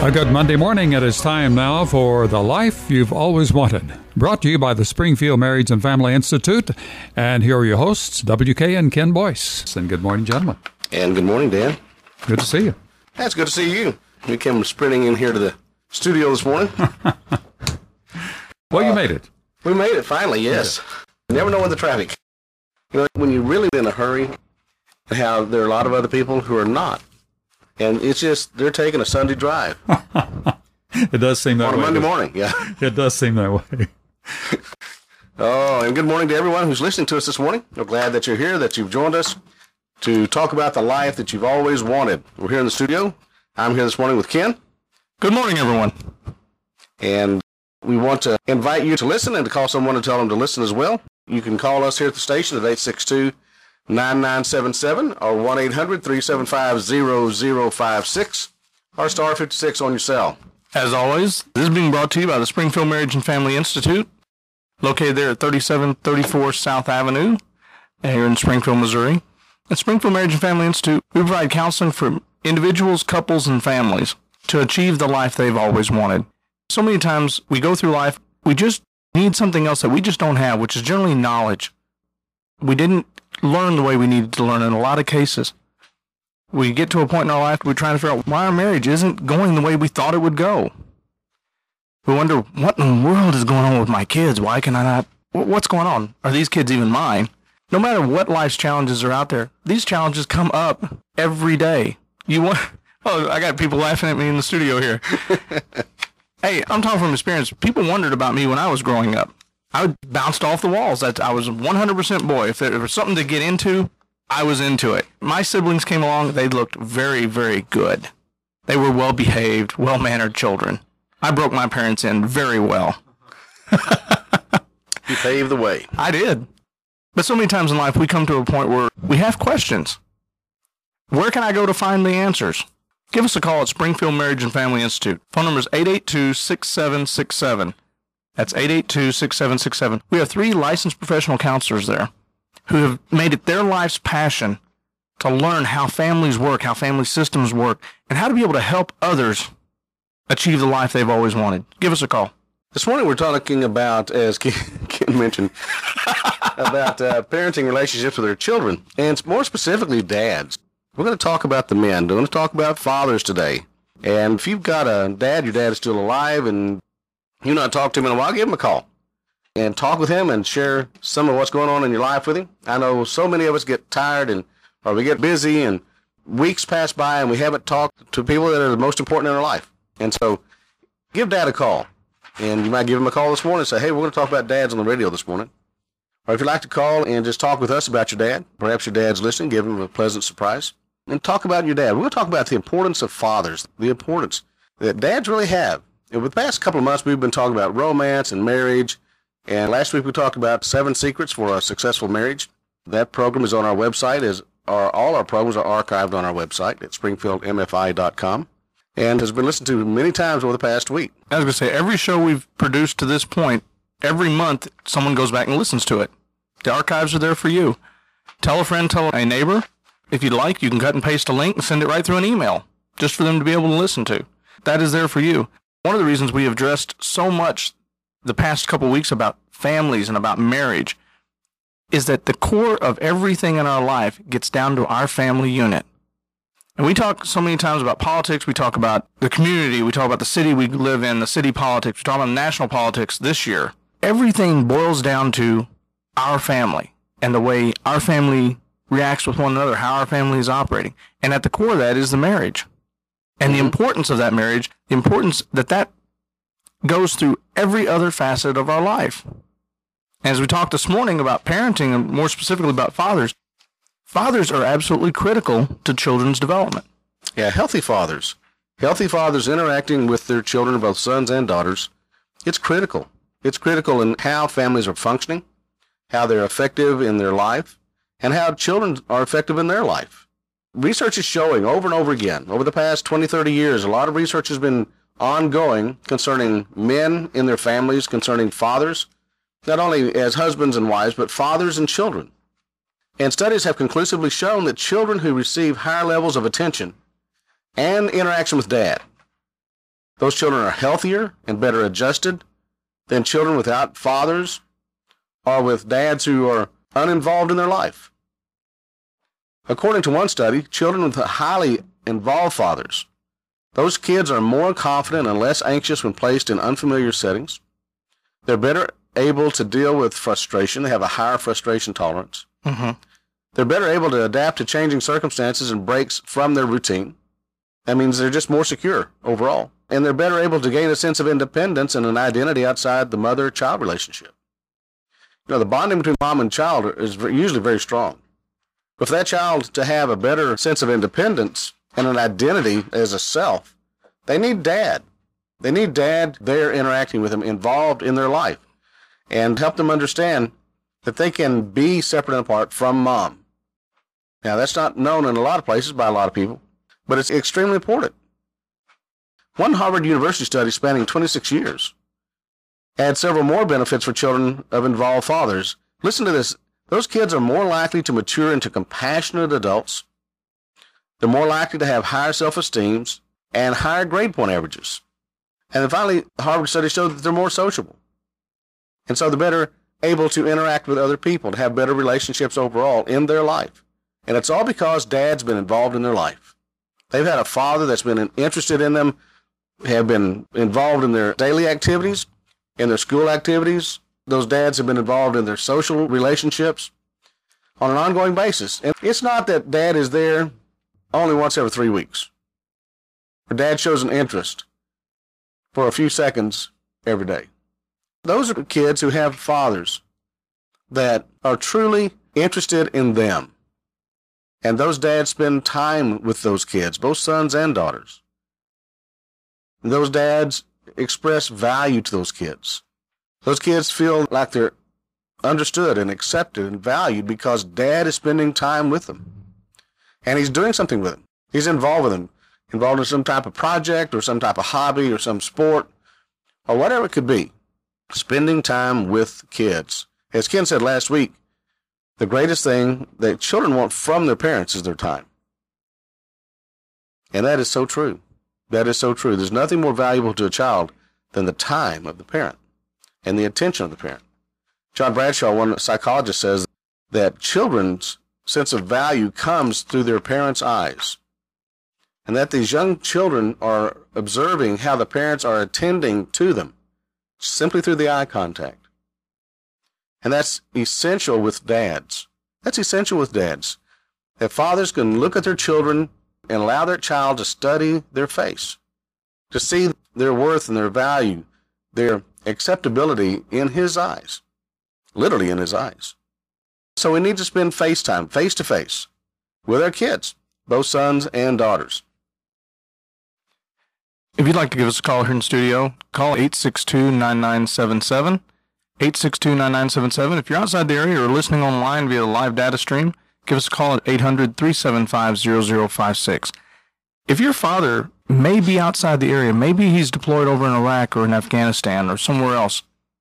A good Monday morning. It is time now for The Life You've Always Wanted. Brought to you by the Springfield Marriage and Family Institute. And here are your hosts, WK and Ken Boyce. And good morning, gentlemen. And good morning, Dan. Good to see you. That's good to see you. We came sprinting in here to the studio this morning. Well, you made it. We made it finally, yes. You never know when the traffic. You know, when you're really in a hurry, how there are a lot of other people who are not. And it's just, they're taking a Sunday drive. It does seem that way. On a Monday morning, yeah. It does seem that way. Oh, and good morning to everyone who's listening to us this morning. We're glad that you're here, that you've joined us to talk about the life that you've always wanted. We're here in the studio. I'm here this morning with Ken. Good morning, everyone. And we want to invite you to listen and to call someone and tell them to listen as well. You can call us here at the station at 862-9977 or 1-800-375-0056 or star 56 on your cell. As always, this is being brought to you by the Springfield Marriage and Family Institute, located there at 3734 South Avenue here in Springfield, Missouri. At Springfield Marriage and Family Institute, we provide counseling for individuals, couples, and families to achieve the life they've always wanted. So many times we go through life, we just need something else that we just don't have, which is generally knowledge. We didn't learn the way we needed to learn in a lot of cases. We get to a point in our life, we're trying to figure out why our marriage isn't going the way we thought it would go. We wonder, what in the world is going on with my kids? Why can I not? What's going on? Are these kids even mine? No matter what life's challenges are out there, these challenges come up every day. Oh, I got people laughing at me in the studio here. Hey, I'm talking from experience. People wondered about me when I was growing up. I bounced off the walls. I was a 100% boy. If there was something to get into, I was into it. My siblings came along. They looked very, very good. They were well-behaved, well-mannered children. I broke my parents in very well. You paved the way. I did. But so many times in life, we come to a point where we have questions. Where can I go to find the answers? Give us a call at Springfield Marriage and Family Institute. Phone number is 882-6767. That's 882-6767. We have 3 licensed professional counselors there who have made it their life's passion to learn how families work, how family systems work, and how to be able to help others achieve the life they've always wanted. Give us a call. This morning we're talking about, as Ken mentioned, about parenting relationships with their children, and more specifically dads. We're going to talk about the men. We're going to talk about fathers today. And if you've got a dad, your dad is still alive, and you've not talked to him in a while, give him a call and talk with him and share some of what's going on in your life with him. I know so many of us get tired or we get busy and weeks pass by and we haven't talked to people that are the most important in our life. And so give Dad a call. And you might give him a call this morning and say, hey, we're going to talk about dads on the radio this morning. Or if you'd like to call and just talk with us about your dad, perhaps your dad's listening, give him a pleasant surprise. And talk about your dad. We're going to talk about the importance of fathers, the importance that dads really have. And with the past couple of months, we've been talking about romance and marriage. And last week, we talked about 7 secrets for a successful marriage. That program is on our website. All our programs are archived on our website at springfieldmfi.com and has been listened to many times over the past week. I was going to say, every show we've produced to this point, every month, someone goes back and listens to it. The archives are there for you. Tell a friend, tell a neighbor. If you'd like, you can cut and paste a link and send it right through an email, just for them to be able to listen to. That is there for you. One of the reasons we have addressed so much the past couple weeks about families and about marriage is that the core of everything in our life gets down to our family unit. And we talk so many times about politics, we talk about the community, we talk about the city we live in, the city politics, we talk about national politics this year. Everything boils down to our family and the way our family reacts with one another, how our family is operating. And at the core of that is the marriage. And the importance of that marriage, the importance that goes through every other facet of our life. As we talked this morning about parenting, and more specifically about fathers are absolutely critical to children's development. Yeah, healthy fathers interacting with their children, both sons and daughters, it's critical. It's critical in how families are functioning, how they're effective in their life, and how children are effective in their life. Research is showing over and over again, over the past 20, 30 years, a lot of research has been ongoing concerning men in their families, concerning fathers, not only as husbands and wives, but fathers and children. And studies have conclusively shown that children who receive higher levels of attention and interaction with dad Those children are healthier and better adjusted than children without fathers or with dads who are uninvolved in their life. According to one study, children with highly involved fathers, those kids are more confident and less anxious when placed in unfamiliar settings. They're better able to deal with frustration. They have a higher frustration tolerance. They're better able to adapt to changing circumstances and breaks from their routine. That means they're just more secure overall. And they're better able to gain a sense of independence and an identity outside the mother-child relationship. You know, the bonding between mom and child is usually very strong. But for that child to have a better sense of independence and an identity as a self, they need dad. They need dad there interacting with them, involved in their life, and help them understand that they can be separate and apart from mom. Now, that's not known in a lot of places by a lot of people, but it's extremely important. One Harvard University study spanning 26 years had several more benefits for children of involved fathers. Listen to this. Those kids are more likely to mature into compassionate adults. They're more likely to have higher self-esteem and higher grade point averages. And then finally, the Harvard study showed that they're more sociable. And so they're better able to interact with other people, to have better relationships overall in their life. And it's all because dad's been involved in their life. They've had a father that's been interested in them, have been involved in their daily activities, in their school activities. Those dads have been involved in their social relationships on an ongoing basis. And it's not that dad is there only once every 3 weeks, or dad shows an interest for a few seconds every day. Those are kids who have fathers that are truly interested in them. And those dads spend time with those kids, both sons and daughters. And those dads express value to those kids. Those kids feel like they're understood and accepted and valued because dad is spending time with them. And he's doing something with them. He's involved with them, involved in some type of project or some type of hobby or some sport or whatever it could be. Spending time with kids. As Ken said last week, the greatest thing that children want from their parents is their time. And that is so true. That is so true. There's nothing more valuable to a child than the time of the parent and the attention of the parent. John Bradshaw, one psychologist, says that children's sense of value comes through their parents' eyes, and that these young children are observing how the parents are attending to them simply through the eye contact. And that's essential with dads. That's essential with dads. That fathers can look at their children and allow their child to study their face, to see their worth and their value, their acceptability in his eyes, literally in his eyes. So we need to spend face time, face to face, with our kids, both sons and daughters. If you'd like to give us a call here in the studio, call 862-9977, 862-9977. If you're outside the area or listening online via the live data stream, give us a call at 800-375-0056. If your father may be outside the area, maybe he's deployed over in Iraq or in Afghanistan or somewhere else,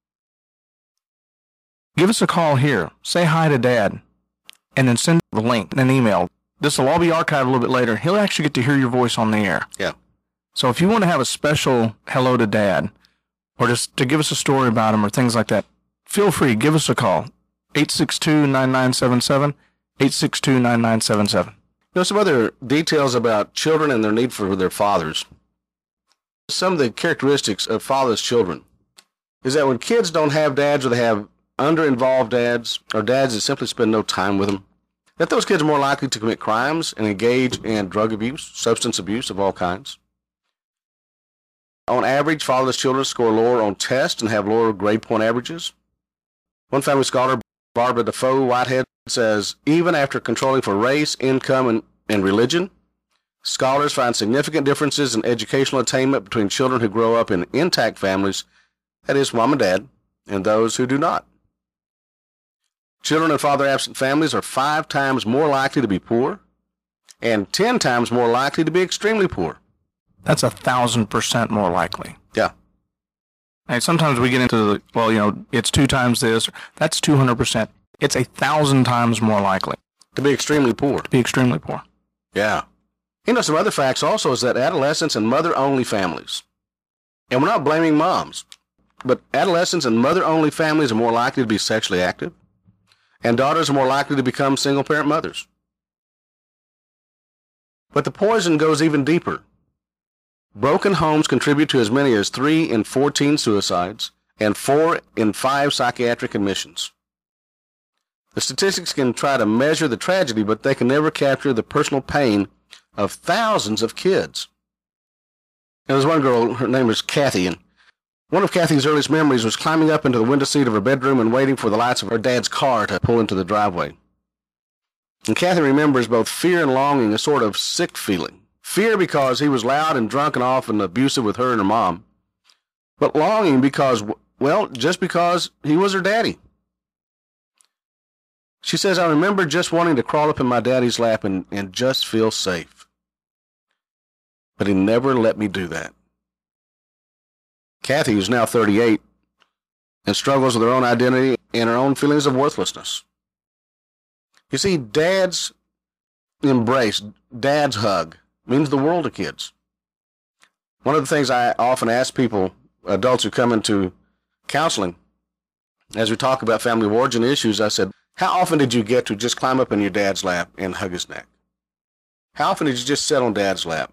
give us a call here. Say hi to Dad, and then send the link, an email. This will all be archived a little bit later. He'll actually get to hear your voice on the air. Yeah. So if you want to have a special hello to Dad, or just to give us a story about him or things like that, feel free, give us a call. 862-9977, 862-9977. You know, some other details about children and their need for their fathers. Some of the characteristics of fathers' children is that when kids don't have dads, or they have under-involved dads, or dads that simply spend no time with them, that those kids are more likely to commit crimes and engage in drug abuse, substance abuse of all kinds. On average, fatherless children score lower on tests and have lower grade point averages. One family scholar, Barbara Defoe Whitehead, says, even after controlling for race, income, and religion, scholars find significant differences in educational attainment between children who grow up in intact families, that is, mom and dad, and those who do not. Children in father-absent families are 5 times more likely to be poor and 10 times more likely to be extremely poor. That's 1,000% more likely. Yeah. And sometimes we get into it's 2 times this. That's 200%. It's 1,000 times more likely. To be extremely poor. To be extremely poor. Yeah. You know, some other facts also is that adolescents and mother-only families And we're not blaming moms, but adolescents and mother-only families are more likely to be sexually active, and daughters are more likely to become single-parent mothers. But the poison goes even deeper. Broken homes contribute to as many as 3 in 14 suicides and 4 in 5 psychiatric admissions. The statistics can try to measure the tragedy, but they can never capture the personal pain of thousands of kids. And there's one girl, her name is Kathy, and one of Kathy's earliest memories was climbing up into the window seat of her bedroom and waiting for the lights of her dad's car to pull into the driveway. And Kathy remembers both fear and longing, a sort of sick feeling. Fear because he was loud and drunk and often abusive with her and her mom, but longing because, well, just because he was her daddy. She says, I remember just wanting to crawl up in my daddy's lap and just feel safe. But he never let me do that. Kathy, who's now 38, and struggles with her own identity and her own feelings of worthlessness. You see, dad's embrace, dad's hug, means the world to kids. One of the things I often ask people, adults who come into counseling, as we talk about family of origin issues, I said, how often did you get to just climb up in your dad's lap and hug his neck? How often did you just sit on dad's lap?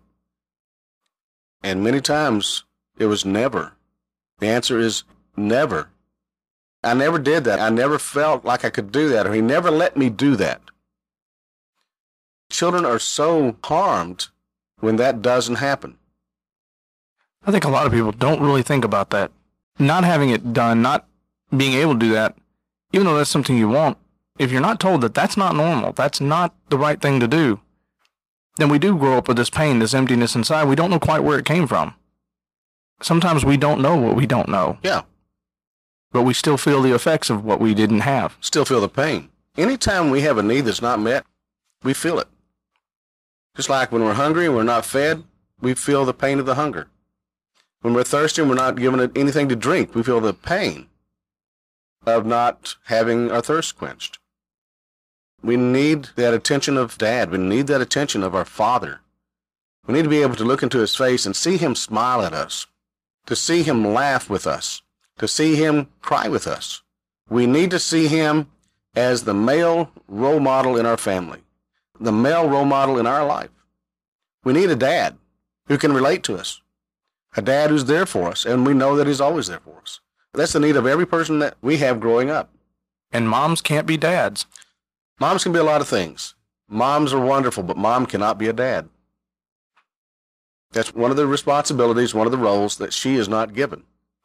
And many times it was never. The answer is never. I never did that. I never felt like I could do that, or he never let me do that. Children are so harmed when that doesn't happen. I think a lot of people don't really think about that. Not having it done, not being able to do that, even though that's something you want, if you're not told that that's not normal, that's not the right thing to do, then we do grow up with this pain, this emptiness inside. We don't know quite where it came from. Sometimes we don't know what we don't know. Yeah. But we still feel the effects of what we didn't have. Still feel the pain. Anytime we have a need that's not met, we feel it. Just like when we're hungry and we're not fed, we feel the pain of the hunger. When we're thirsty and we're not given anything to drink, we feel the pain of not having our thirst quenched. We need that attention of Dad. We need that attention of our Father. We need to be able to look into his face and see him smile at us, to see him laugh with us, to see him cry with us. We need to see him as the male role model in our family, the male role model in our life. We need a dad who can relate to us, a dad who's there for us, and we know that he's always there for us. That's the need of every person that we have growing up. And moms can't be dads. Moms can be a lot of things. Moms are wonderful, but mom cannot be a dad. That's one of the responsibilities, one of the roles that she is not given.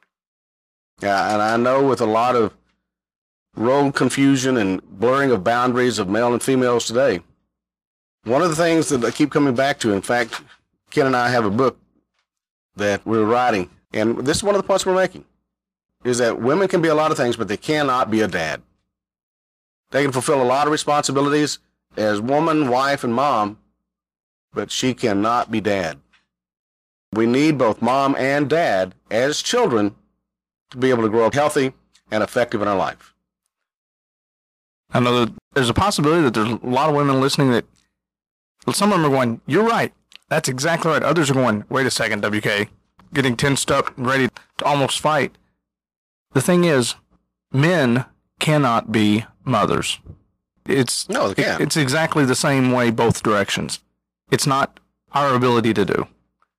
Yeah, and I know with a lot of role confusion and blurring of boundaries of male and females today, one of the things that I keep coming back to, in fact, Ken and I have a book that we're writing, and this is one of the points we're making, is that women can be a lot of things, but they cannot be a dad. They can fulfill a lot of responsibilities as woman, wife, and mom, but she cannot be dad. We need both mom and dad as children to be able to grow up healthy and effective in our life. I know that there's a possibility that there's a lot of women listening that, well, some of them are going, you're right. That's exactly right. Others are going, wait a second, WK, getting tensed up and ready to almost fight. The thing is, men cannot be mothers. No, they can't. It's exactly the same way both directions. It's not our ability to do.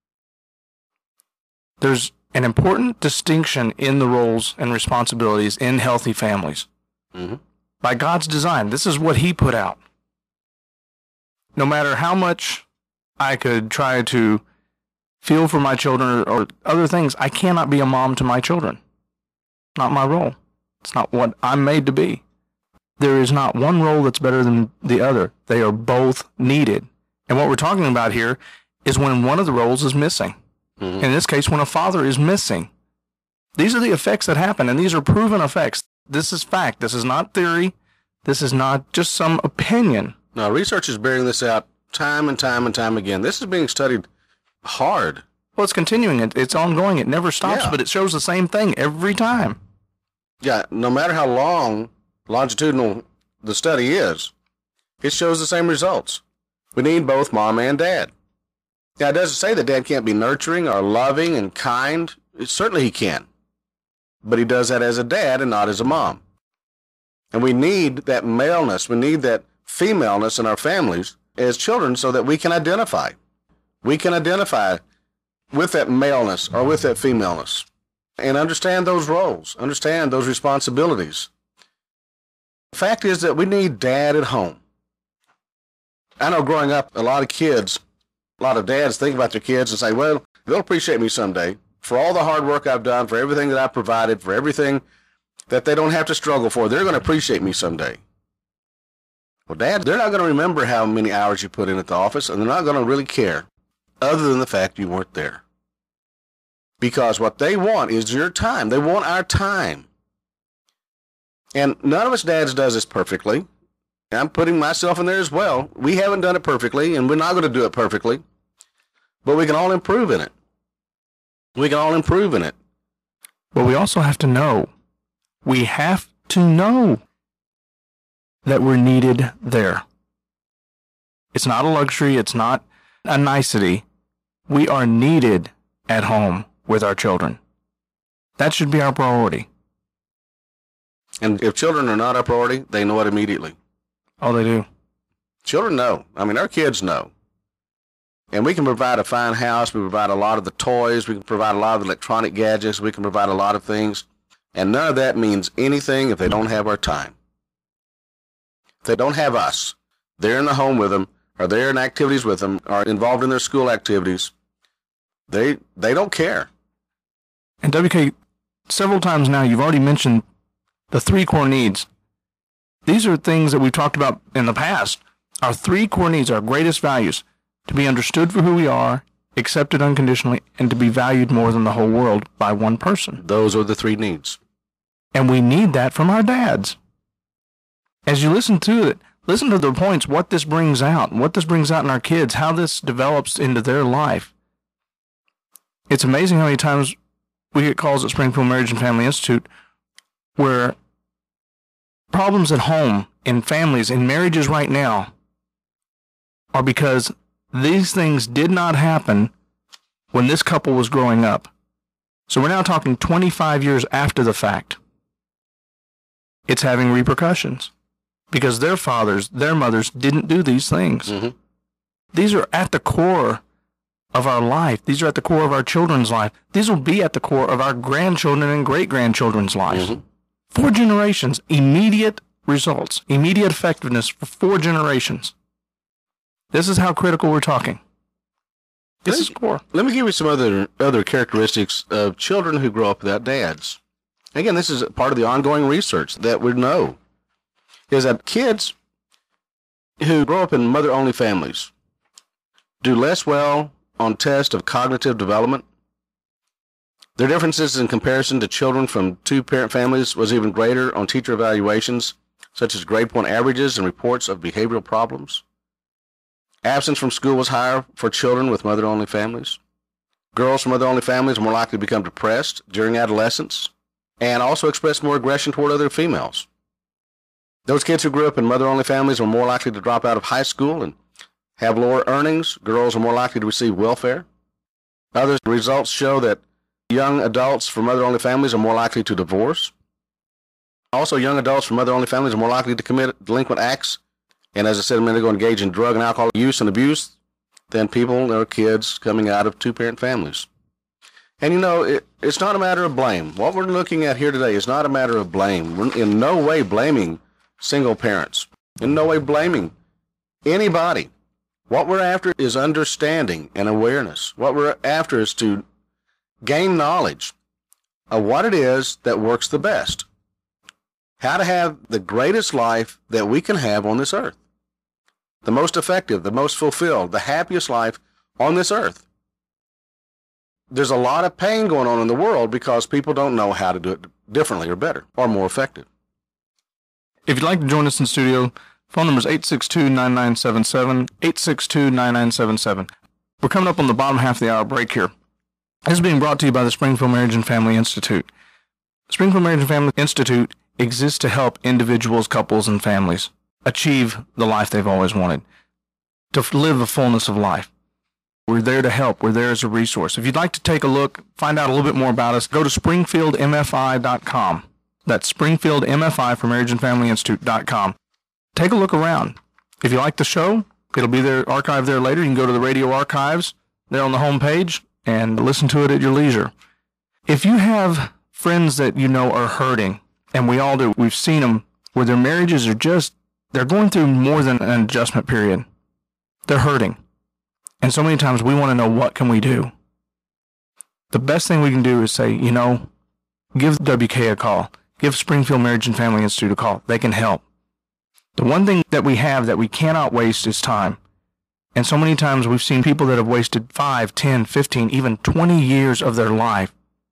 There's an important distinction in the roles and responsibilities in healthy families. Mm-hmm. By God's design, this is what he put out. No matter how much I could try to feel for my children or other things, I cannot be a mom to my children. Not my role. It's not what I'm made to be. There is not one role that's better than the other. They are both needed. And what we're talking about here is when one of the roles is missing. Mm-hmm. In this case, when a father is missing. These are the effects that happen, and these are proven effects. This is fact. This is not theory. This is not just some opinion. Now, research is bearing this out time and time and time again. This is being studied hard. Well, it's continuing. It's ongoing. It never stops, but it shows the same thing every time. Yeah, no matter how longitudinal the study is, it shows the same results. We need both mom and dad. Now, it doesn't say that dad can't be nurturing or loving and kind Certainly he can. But he does that as a dad and not as a mom. And we need that maleness, we need that femaleness in our families as children so that we can identify. We can identify with that maleness or with that femaleness and understand those roles, understand those responsibilities. The fact is that we need dad at home. I know growing up, a lot of dads think about their kids and say, well, they'll appreciate me someday for all the hard work I've done, for everything that I've provided, for everything that they don't have to struggle for. They're going to appreciate me someday. Well, Dad, they're not going to remember how many hours you put in at the office, and they're not going to really care, other than the fact you weren't there. Because what they want is your time. They want our time. And none of us dads does this perfectly. I'm putting myself in there as well. We haven't done it perfectly, and we're not going to do it perfectly. But we can all improve in it. We can all improve in it. But we also have to know. We have to know that we're needed there. It's not a luxury. It's not a nicety. We are needed at home with our children. That should be our priority. And if children are not our priority, they know it immediately. Oh, they do. Children know. I mean, our kids know. And we can provide a fine house. We provide a lot of the toys. We can provide a lot of the electronic gadgets. We can provide a lot of things. And none of that means anything if they don't have our time. If they don't have us, they're in the home with them, or they're in activities with them, or involved in their school activities, they don't care. And WK, several times now, you've already mentioned the three core needs. These are things that we've talked about in the past. Our three core needs, our greatest values: to be understood for who we are, accepted unconditionally, and to be valued more than the whole world by one person. Those are the three needs. And we need that from our dads. As you listen to it, listen to the points, what this brings out in our kids, how this develops into their life. It's amazing how many times we get calls at Springfield Marriage and Family Institute where problems at home, in families, in marriages right now, are because these things did not happen when this couple was growing up. So we're now talking 25 years after the fact. It's having repercussions because their fathers, their mothers didn't do these things. Mm-hmm. These are at the core of our life. These are at the core of our children's life. These will be at the core of our grandchildren and great-grandchildren's lives. Mm-hmm. 4 generations, immediate results, immediate effectiveness for 4 generations. This is how critical we're talking. This is core. Let me give you some other characteristics of children who grow up without dads. Again, this is part of the ongoing research that we know, is that kids who grow up in mother-only families do less well on tests of cognitive development. Their differences in comparison to children from 2-parent families was even greater on teacher evaluations, such as grade point averages and reports of behavioral problems. Absence from school was higher for children with mother-only families. Girls from mother-only families are more likely to become depressed during adolescence and also express more aggression toward other females. Those kids who grew up in mother-only families were more likely to drop out of high school and have lower earnings. Girls are more likely to receive welfare. Other results show that young adults from mother-only families are more likely to divorce. Also, young adults from mother-only families are more likely to commit delinquent acts and, as I said a minute ago, engage in drug and alcohol use and abuse than people or kids coming out of 2-parent families. And you know, it's not a matter of blame. What we're looking at here today is not a matter of blame. We're in no way blaming single parents, in no way blaming anybody. What we're after is understanding and awareness. What we're after is to gain knowledge of what it is that works the best. How to have the greatest life that we can have on this earth. The most effective, the most fulfilled, the happiest life on this earth. There's a lot of pain going on in the world because people don't know how to do it differently or better or more effective. If you'd like to join us in studio, phone number is 862-9977, 862-9977. We're coming up on the bottom half of the hour break here. This is being brought to you by the Springfield Marriage and Family Institute. Springfield Marriage and Family Institute exists to help individuals, couples, and families achieve the life they've always wanted, to live the fullness of life. We're there to help. We're there as a resource. If you'd like to take a look, find out a little bit more about us, go to springfieldmfi.com. That's springfieldmfi for Marriage and Family Institute.com. Take a look around. If you like the show, it'll be there, archived there later. You can go to the radio archives there on the home page and listen to it at your leisure. If you have friends that you know are hurting, and we all do, we've seen them, where their marriages are they're going through more than an adjustment period. They're hurting. And so many times we want to know, what can we do? The best thing we can do is say, give WK a call. Give Springfield Marriage and Family Institute a call. They can help. The one thing that we have that we cannot waste is time. And so many times we've seen people that have wasted 5, 10, 15, even 20 years of their life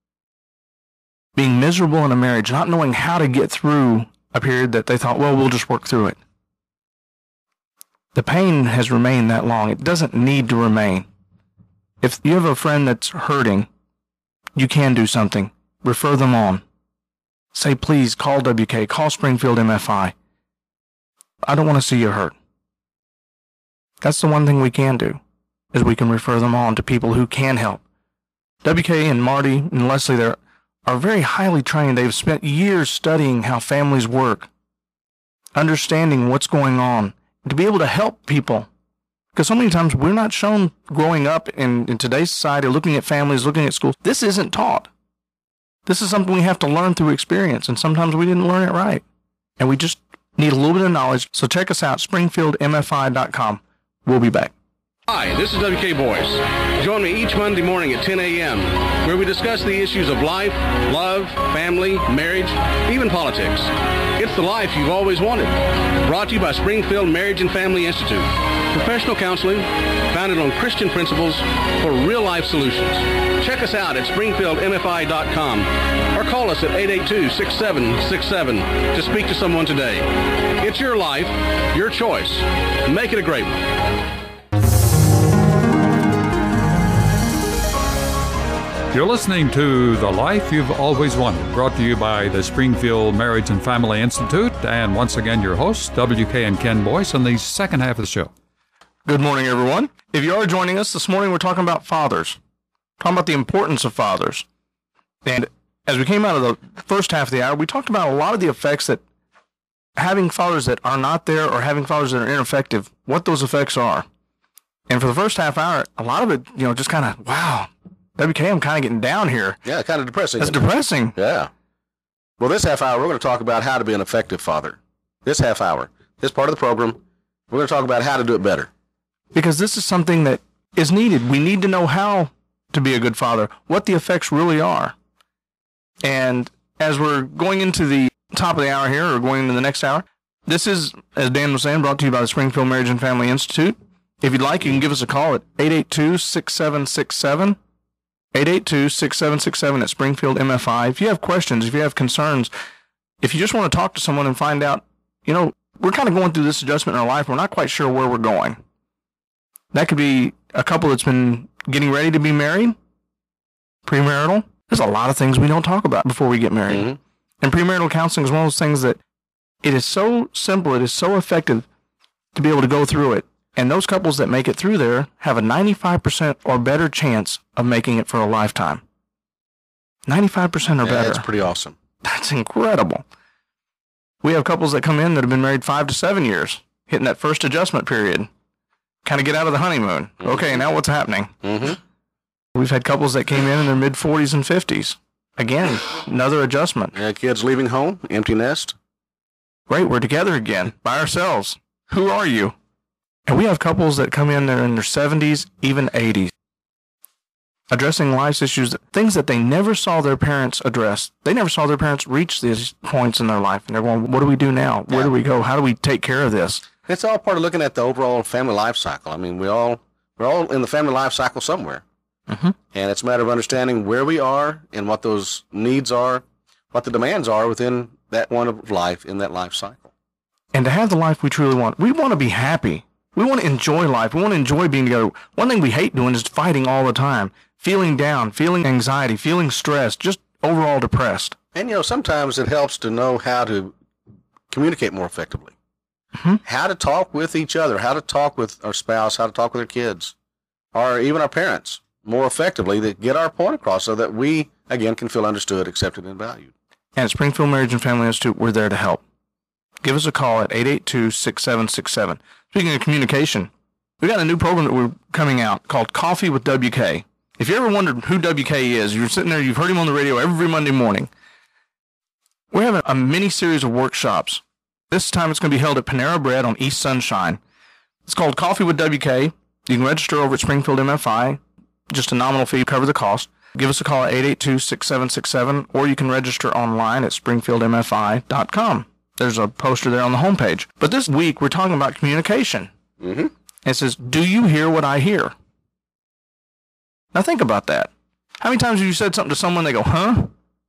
being miserable in a marriage, not knowing how to get through a period that they thought, well, we'll just work through it. The pain has remained that long. It doesn't need to remain. If you have a friend that's hurting, you can do something. Refer them on. Say, please, call WK, call Springfield MFI. I don't want to see you hurt. That's the one thing we can do, is we can refer them on to people who can help. WK and Marty and Leslie there are very highly trained. They've spent years studying how families work, understanding what's going on, to be able to help people. Because so many times we're not shown growing up in today's society, looking at families, looking at schools. This isn't taught. This is something we have to learn through experience, and sometimes we didn't learn it right. And we just need a little bit of knowledge. So check us out, springfieldmfi.com. We'll be back. Hi, this is WK Boyce. Join me each Monday morning at 10 a.m., where we discuss the issues of life, love, family, marriage, even politics. It's the life you've always wanted. Brought to you by Springfield Marriage and Family Institute. Professional counseling founded on Christian principles for real-life solutions. Check us out at springfieldmfi.com or call us at 882-6767 to speak to someone today. It's your life, your choice. Make it a great one. You're listening to The Life You've Always Wanted, brought to you by the Springfield Marriage and Family Institute, and once again your hosts, WK and Ken Boyce, in the second half of the show. Good morning, everyone. If you are joining us this morning, we're talking about fathers, talking about the importance of fathers. And as we came out of the first half of the hour, we talked about a lot of the effects that having fathers that are not there or having fathers that are ineffective, what those effects are. And for the first half hour, a lot of it, just kind of, wow, WK, I'm kind of getting down here. Yeah, kind of depressing. That's depressing. Yeah. Well, this half hour, we're going to talk about how to be an effective father. This half hour, this part of the program, we're going to talk about how to do it better. Because this is something that is needed. We need to know how to be a good father, what the effects really are. And as we're going into the top of the hour here, or going into the next hour, this is, as Dan was saying, brought to you by the Springfield Marriage and Family Institute. If you'd like, you can give us a call at 882-6767. 882-6767 at Springfield MFI. If you have questions, if you have concerns, if you just want to talk to someone and find out, we're kind of going through this adjustment in our life. We're not quite sure where we're going. That could be a couple that's been getting ready to be married, premarital. There's a lot of things we don't talk about before we get married. Mm-hmm. And premarital counseling is one of those things that it is so simple, it is so effective to be able to go through it. And those couples that make it through there have a 95% or better chance of making it for a lifetime. 95% or better. That's pretty awesome. That's incredible. We have couples that come in that have been married 5 to 7 years, hitting that first adjustment period, kind of get out of the honeymoon. Mm-hmm. Okay, now what's happening? Mm-hmm. We've had couples that came in their mid-40s and 50s. Again, another adjustment. Yeah, kids leaving home, empty nest. Great, we're together again, by ourselves. Who are you? And we have couples that come in there in their 70s, even 80s, addressing life's issues, things that they never saw their parents address. They never saw their parents reach these points in their life. And they're going, what do we do now? Where do we go? How do we take care of this? It's all part of looking at the overall family life cycle. I mean, we're all in the family life cycle somewhere. Mm-hmm. And it's a matter of understanding where we are and what those needs are, what the demands are within that one of life, in that life cycle. And to have the life we truly want, we want to be happy. We want to enjoy life. We want to enjoy being together. One thing we hate doing is fighting all the time, feeling down, feeling anxiety, feeling stressed, just overall depressed. And, sometimes it helps to know how to communicate more effectively, mm-hmm. How to talk with each other, how to talk with our spouse, how to talk with our kids. or even our parents more effectively that get our point across so that we, again, can feel understood, accepted, and valued. And at Springfield Marriage and Family Institute, we're there to help. Give us a call at 882-6767. Speaking of communication, we got a new program that we're coming out called Coffee with WK. If you ever wondered who WK is, you're sitting there, you've heard him on the radio every Monday morning. We're having a mini series of workshops. This time it's going to be held at Panera Bread on East Sunshine. It's called Coffee with WK. You can register over at Springfield MFI. Just a nominal fee, cover the cost. Give us a call at 882-6767, or you can register online at springfieldmfi.com. There's a poster there on the homepage. But this week, we're talking about communication. Mm-hmm. It says, do you hear what I hear? Now think about that. How many times have you said something to someone, they go, huh?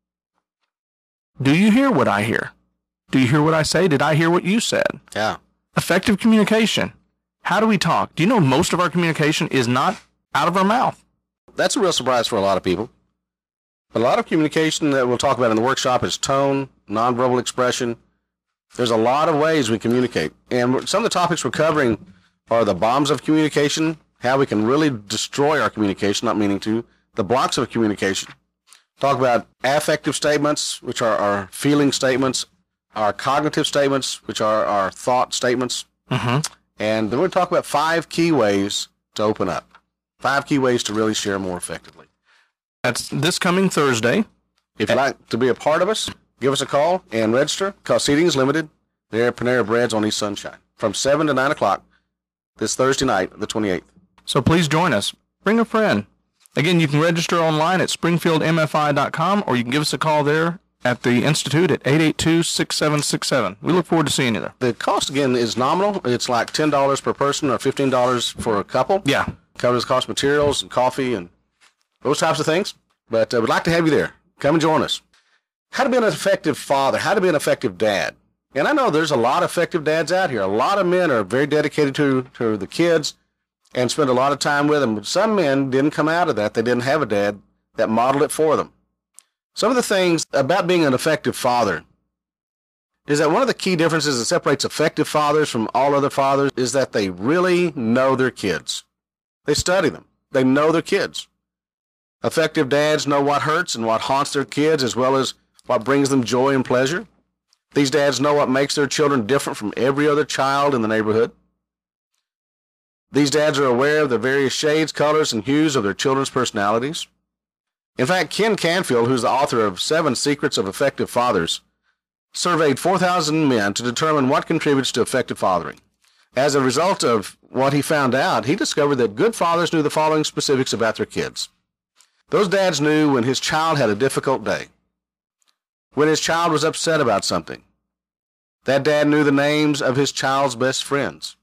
Do you hear what I hear? Do you hear what I say? Did I hear what you said? Yeah. Effective communication. How do we talk? Do you know most of our communication is not out of our mouth? That's a real surprise for a lot of people. But a lot of communication that we'll talk about in the workshop is tone, nonverbal expression. There's a lot of ways we communicate. And some of the topics we're covering are the bombs of communication, how we can really destroy our communication, not meaning to, the blocks of communication. Talk about affective statements, which are our feeling statements, our cognitive statements, which are our thought statements. Mm-hmm. And then we'll talk about 5 key ways to open up. 5 key ways to really share more effectively. That's this coming Thursday. If you'd like to be a part of us, give us a call and register, because seating is limited. There at Panera Bread's on East Sunshine from 7 to 9 o'clock this Thursday night, the 28th. So please join us. Bring a friend. Again, you can register online at springfieldmfi.com, or you can give us a call there at the Institute at 882-6767. We look forward to seeing you there. The cost, again, is nominal. It's like $10 per person or $15 for a couple. Yeah. Covers the cost of materials and coffee and those types of things. But we'd like to have you there. Come and join us. How to be an effective father. How to be an effective dad. And I know there's a lot of effective dads out here. A lot of men are very dedicated to the kids and spend a lot of time with them. But some men didn't come out of that. They didn't have a dad that modeled it for them. Some of the things about being an effective father is that one of the key differences that separates effective fathers from all other fathers is that they really know their kids. They study them. They know their kids. Effective dads know what hurts and what haunts their kids, as well as what brings them joy and pleasure. These dads know what makes their children different from every other child in the neighborhood. These dads are aware of the various shades, colors, and hues of their children's personalities. In fact, Ken Canfield, who's the author of 7 Secrets of Effective Fathers, surveyed 4,000 men to determine what contributes to effective fathering. As a result of what he found out, he discovered that good fathers knew the following specifics about their kids. Those dads knew when his child had a difficult day, when his child was upset about something. That dad knew the names of his child's best friends.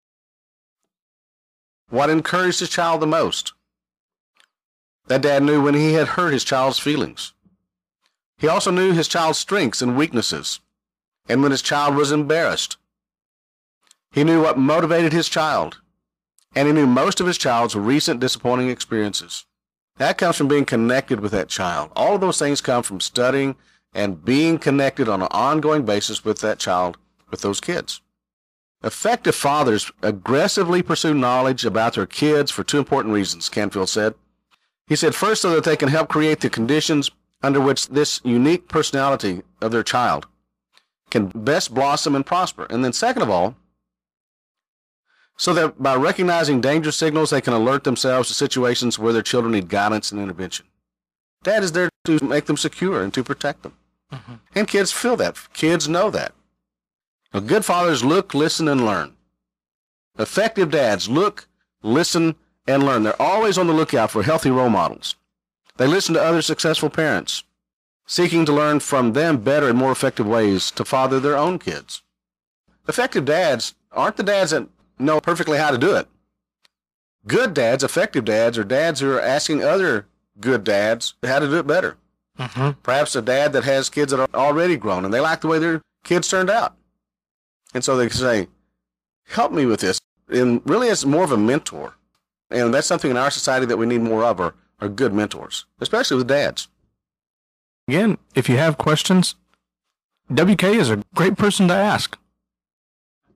What encouraged his child the most? That dad knew when he had hurt his child's feelings. He also knew his child's strengths and weaknesses, and when his child was embarrassed. He knew what motivated his child, and he knew most of his child's recent disappointing experiences. That comes from being connected with that child. All of those things come from studying and being connected on an ongoing basis with that child, with those kids. Effective fathers aggressively pursue knowledge about their kids for 2 important reasons, Canfield said. He said, first, so that they can help create the conditions under which this unique personality of their child can best blossom and prosper. And then second of all, so that by recognizing danger signals, they can alert themselves to situations where their children need guidance and intervention. Dad is there to make them secure and to protect them. Mm-hmm. And kids feel that. Kids know that. Now, good fathers look, listen, and learn. Effective dads look, listen, and learn. They're always on the lookout for healthy role models. They listen to other successful parents, seeking to learn from them better and more effective ways to father their own kids. Effective dads aren't the dads that know perfectly how to do it. Good dads, effective dads, are dads who are asking other good dads how to do it better. Mm-hmm. Perhaps a dad that has kids that are already grown and they like the way their kids turned out. And so they say, help me with this. And really it's more of a mentor. And that's something in our society that we need more of, are good mentors, especially with dads. Again, if you have questions, WK is a great person to ask.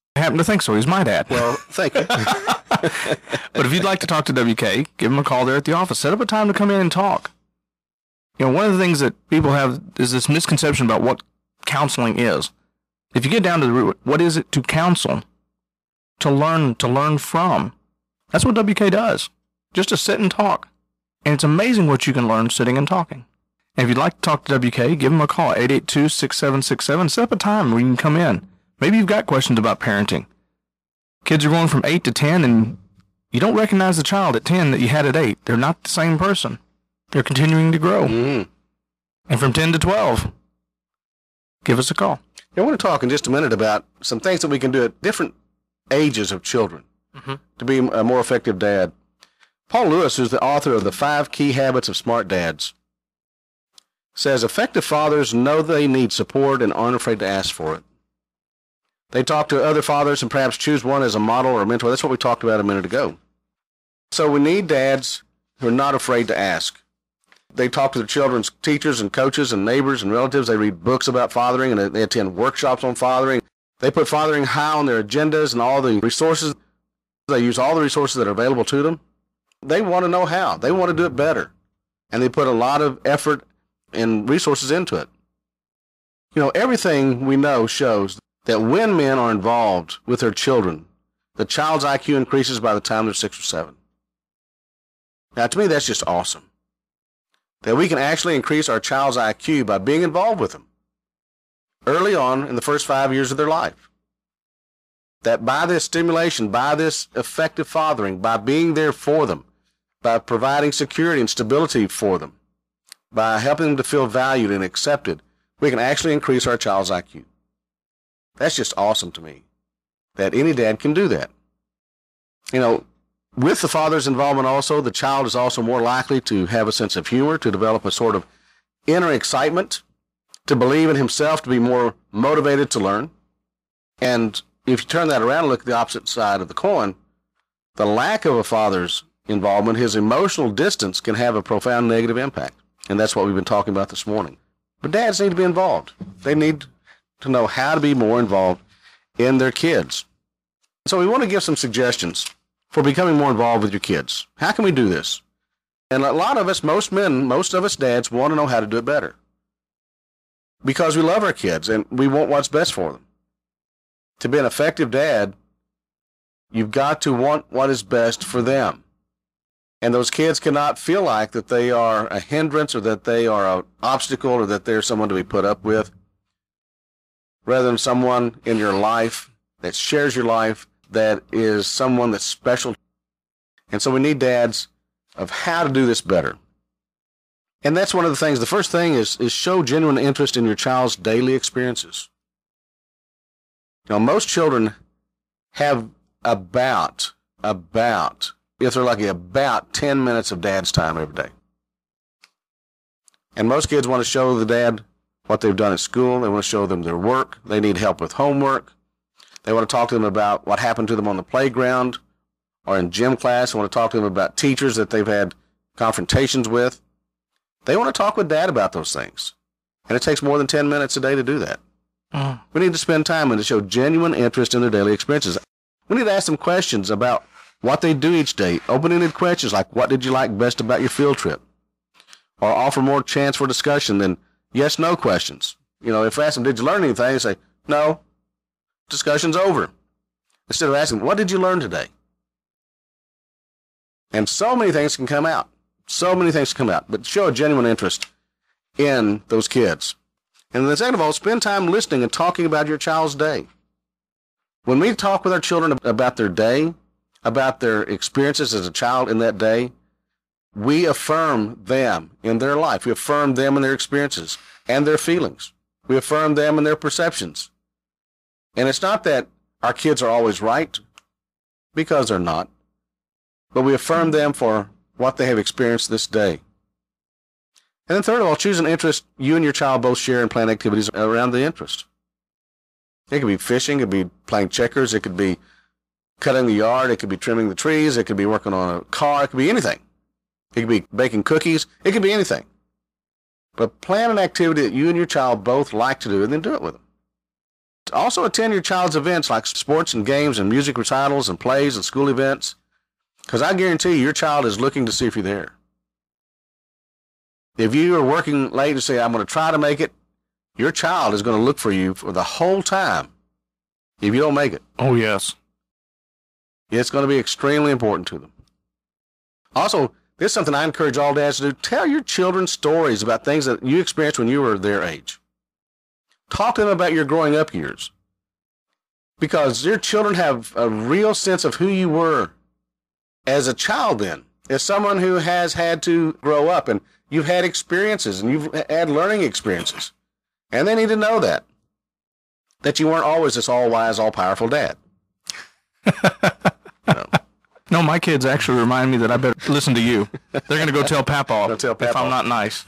I happen to think so. He's my dad. Well, thank you. But if you'd like to talk to WK, give him a call there at the office. Set up a time to come in and talk. You know, one of the things that people have is this misconception about what counseling is. If you get down to the root, what is it to counsel? To learn from. That's what WK does. Just to sit and talk. And it's amazing what you can learn sitting and talking. And if you'd like to talk to WK, give him a call, 882-6767. Set up a time where you can come in. Maybe you've got questions about parenting. Kids are going from 8 to 10, and you don't recognize the child at 10 that you had at 8. They're not the same person. They're continuing to grow. Mm-hmm. And from 10 to 12, give us a call. I want to talk in just a minute about some things that we can do at different ages of children to be a more effective dad. Paul Lewis, who's the author of The 5 Key Habits of Smart Dads, says effective fathers know they need support and aren't afraid to ask for it. They talk to other fathers and perhaps choose one as a model or a mentor. That's what we talked about a minute ago. So we need dads who are not afraid to ask. They talk to their children's teachers and coaches and neighbors and relatives. They read books about fathering, and they attend workshops on fathering. They put fathering high on their agendas and all the resources. They use all the resources that are available to them. They want to know how. They want to do it better. And they put a lot of effort and resources into it. You know, everything we know shows that when men are involved with their children, the child's IQ increases by the time they're 6 or 7. Now, to me, that's just awesome. That we can actually increase our child's IQ by being involved with them early on in the first 5 years of their life. That by this stimulation, by this effective fathering, by being there for them, by providing security and stability for them, by helping them to feel valued and accepted, we can actually increase our child's IQ. That's just awesome to me, that any dad can do that. You know, with the father's involvement also, the child is also more likely to have a sense of humor, to develop a sort of inner excitement, to believe in himself, to be more motivated to learn. And if you turn that around and look at the opposite side of the coin, the lack of a father's involvement, his emotional distance, can have a profound negative impact. And that's what we've been talking about this morning. But dads need to be involved. They need to know how to be more involved in their kids. So we want to give some suggestions for becoming more involved with your kids. How can we do this? And a lot of us, most men, most of us dads, want to know how to do it better. Because we love our kids and we want what's best for them. To be an effective dad, you've got to want what is best for them. And those kids cannot feel like that they are a hindrance or that they are an obstacle or that they're someone to be put up with. Rather than someone in your life that shares your life, that is someone that's special. And so we need dads of how to do this better. And that's one of the things. The first thing is show genuine interest in your child's daily experiences. You know, most children have about, if they're lucky, about 10 minutes of dad's time every day. And most kids want to show the dad what they've done at school. They want to show them their work. They need help with homework. They want to talk to them about what happened to them on the playground or in gym class. They want to talk to them about teachers that they've had confrontations with. They want to talk with dad about those things. And it takes more than 10 minutes a day to do that. We need to spend time and to show genuine interest in their daily experiences. We need to ask them questions about what they do each day. Open-ended questions like, what did you like best about your field trip? Or offer more chance for discussion than yes-no questions. You know, if I ask them, did you learn anything? They say, no. Discussion's over. Instead of asking, what did you learn today? And so many things can come out. So many things can come out. But show a genuine interest in those kids. And then second of all, spend time listening and talking about your child's day. When we talk with our children about their day, about their experiences as a child in that day, we affirm them in their life. We affirm them in their experiences and their feelings. We affirm them in their perceptions. And it's not that our kids are always right, because they're not, but we affirm them for what they have experienced this day. And then third of all, choose an interest you and your child both share and plan activities around the interest. It could be fishing, it could be playing checkers, it could be cutting the yard, it could be trimming the trees, it could be working on a car, it could be anything. It could be baking cookies, it could be anything. But plan an activity that you and your child both like to do and then do it with them. Also attend your child's events like sports and games and music recitals and plays and school events, because I guarantee you, your child is looking to see if you're there. If you are working late and say, I'm going to try to make it, your child is going to look for you for the whole time if you don't make it. Oh, yes. It's going to be extremely important to them. Also, this is something I encourage all dads to do. Tell your children stories about things that you experienced when you were their age. Talk to them about your growing up years, because your children have a real sense of who you were as a child then, as someone who has had to grow up, and you've had experiences and you've had learning experiences. And they need to know that you weren't always this all-wise, all-powerful dad. No, my kids actually remind me that I better listen to you. They're going to go tell Papa if I'm not nice.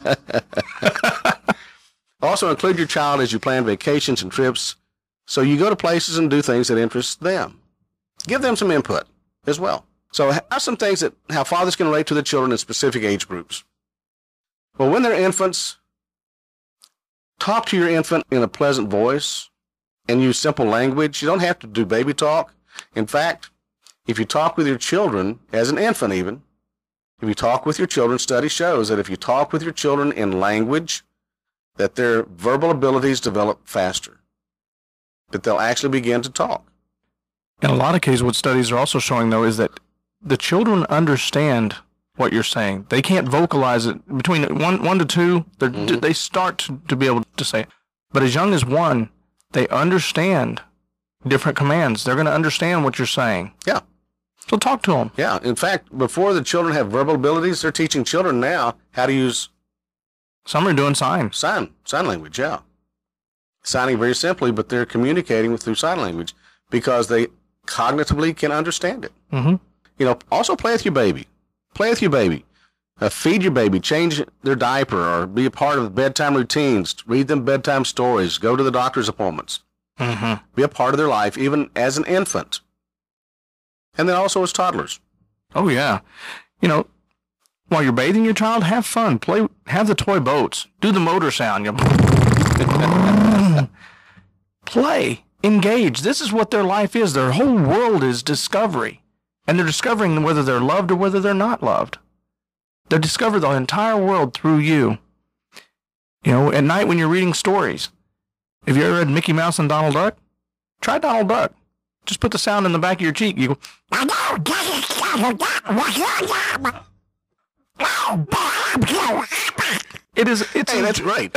Also, include your child as you plan vacations and trips, so you go to places and do things that interest them. Give them some input as well. So have some things that how fathers can relate to the children in specific age groups. Well, when they're infants, talk to your infant in a pleasant voice and use simple language. You don't have to do baby talk. In fact, if you talk with your children, as an infant even, if you talk with your children, study shows that if you talk with your children in language, that their verbal abilities develop faster, that they'll actually begin to talk. In a lot of cases, what studies are also showing, though, is that the children understand what you're saying. They can't vocalize it. Between one to two, they start to be able to say it. But as young as one, they understand different commands. They're going to understand what you're saying. Yeah. So talk to them. Yeah. In fact, before the children have verbal abilities, they're teaching children now how to use... Some are doing sign language, yeah. Signing very simply, but they're communicating through sign language because they cognitively can understand it. Mm-hmm. You know, also play with your baby. Play with your baby. Feed your baby. Change their diaper or be a part of bedtime routines. Read them bedtime stories. Go to the doctor's appointments. Mm-hmm. Be a part of their life, even as an infant. And then also as toddlers. Oh, yeah. You know, while you're bathing your child, have fun. Have the toy boats. Do the motor sound. Play. Engage. This is what their life is. Their whole world is discovery. And they're discovering whether they're loved or whether they're not loved. They discover the entire world through you. You know, at night when you're reading stories, have you ever read Mickey Mouse and Donald Duck? Try Donald Duck. Just put the sound in the back of your cheek. You go, Hey, that's great.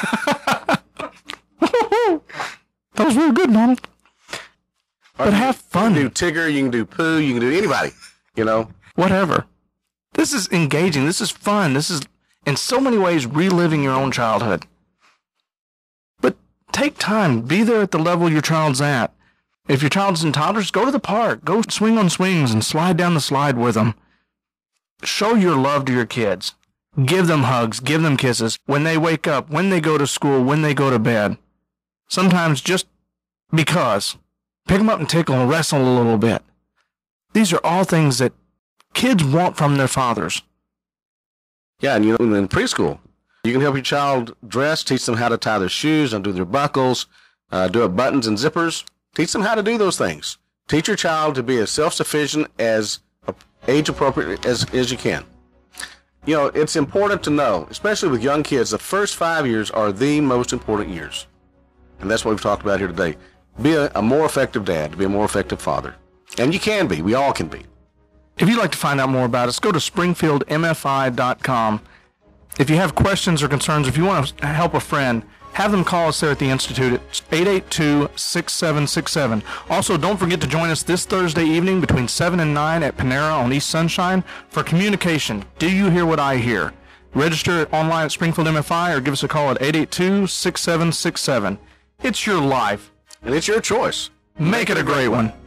That was real good, Donald. But have fun. You can do Tigger, you can do Pooh, you can do anybody, you know. Whatever. This is engaging. This is fun. This is, in so many ways, reliving your own childhood. But take time. Be there at the level your child's at. If your child's in toddlers, go to the park. Go swing on swings and slide down the slide with them. Show your love to your kids. Give them hugs. Give them kisses. When they wake up, when they go to school, when they go to bed. Sometimes just because. Pick them up and tickle and wrestle a little bit. These are all things that kids want from their fathers. Yeah, and you know, in preschool, you can help your child dress, teach them how to tie their shoes, undo their buckles, do up buttons and zippers. Teach them how to do those things. Teach your child to be as self-sufficient, as age-appropriate as you can. You know, it's important to know, especially with young kids, the first 5 years are the most important years. And that's what we've talked about here today. Be a more effective dad, be a more effective father. And you can be. We all can be. If you'd like to find out more about us, go to springfieldmfi.com. If you have questions or concerns, if you want to help a friend, have them call us there at the Institute at 882-6767. Also, don't forget to join us this Thursday evening between 7 and 9 at Panera on East Sunshine for communication. Do you hear what I hear? Register online at Springfield MFI or give us a call at 882-6767. It's your life. And it's your choice. Make it a great one.